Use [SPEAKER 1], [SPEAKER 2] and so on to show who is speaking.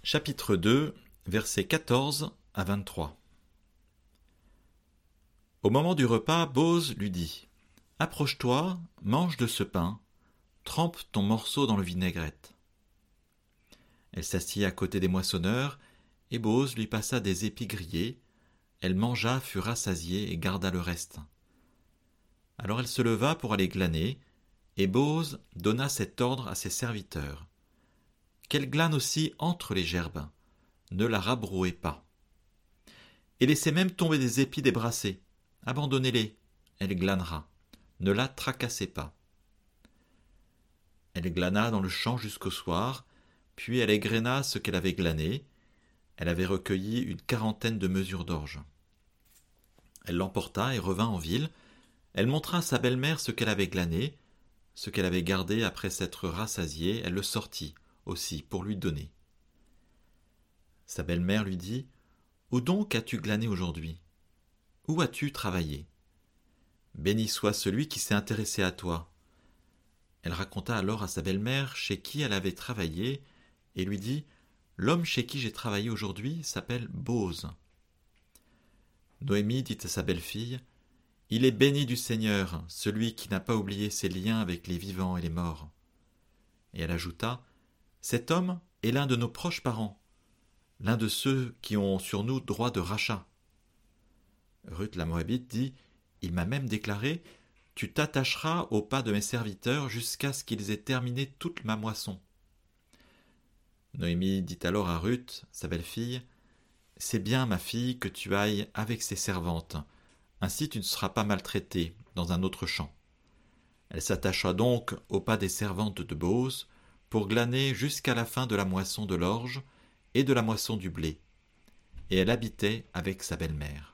[SPEAKER 1] Chapitre 2, versets 14 à 23. Au moment du repas, Bose lui dit « Approche-toi, mange de ce pain, trempe ton morceau dans le vinaigrette. » Elle s'assit à côté des moissonneurs, et Bose lui passa des épis grillés. Elle mangea, fut rassasiée et garda le reste. Alors elle se leva pour aller glaner, et Bose donna cet ordre à ses serviteurs. Qu'elle glane aussi entre les gerbes, ne la rabrouez pas. Et laissez même tomber des épis débrassés, abandonnez-les, elle glanera, ne la tracassez pas. Elle glana dans le champ jusqu'au soir, puis elle égrena ce qu'elle avait glané. Elle avait recueilli une 40aine de mesures d'orge. Elle l'emporta et revint en ville. Elle montra à sa belle-mère ce qu'elle avait glané, ce qu'elle avait gardé après s'être rassasiée. Elle le sortit aussi pour lui donner. Sa belle-mère lui dit « Où donc as-tu glané aujourd'hui? Où as-tu travaillé? Béni soit celui qui s'est intéressé à toi. » Elle raconta alors à sa belle-mère chez qui elle avait travaillé et lui dit « L'homme chez qui j'ai travaillé aujourd'hui s'appelle Bose. » Noémie dit à sa belle-fille « Il est béni du Seigneur, celui qui n'a pas oublié ses liens avec les vivants et les morts. » Et elle ajouta « Cet homme est l'un de nos proches parents, l'un de ceux qui ont sur nous droit de rachat. » Ruth la Moabite dit « Il m'a même déclaré « Tu t'attacheras au pas de mes serviteurs jusqu'à ce qu'ils aient terminé toute ma moisson. » Noémie dit alors à Ruth, sa belle-fille, « C'est bien, ma fille, que tu ailles avec ses servantes, ainsi tu ne seras pas maltraitée dans un autre champ. » Elle s'attacha donc au pas des servantes de Bose pour glaner jusqu'à la fin de la moisson de l'orge et de la moisson du blé, et elle habitait avec sa belle-mère.